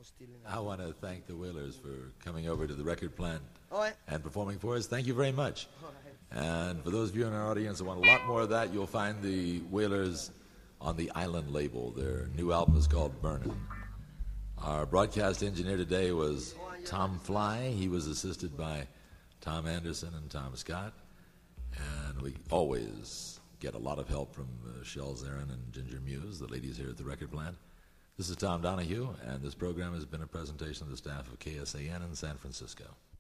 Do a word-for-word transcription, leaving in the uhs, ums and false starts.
I want to thank the Wailers for coming over to the record plant All right. and performing for us. Thank you very much. All right. And for those of you in our audience that want a lot more of that, you'll find the Wailers on the Island label. Their new album is called Burnin'. Our broadcast engineer today was Tom Fly. He was assisted by Tom Anderson and Tom Scott. And we always get a lot of help from uh, Shel Zarin and Ginger Muse, the ladies here at the record plant. This is Tom Donahue, and this program has been a presentation of the staff of K S A N in San Francisco.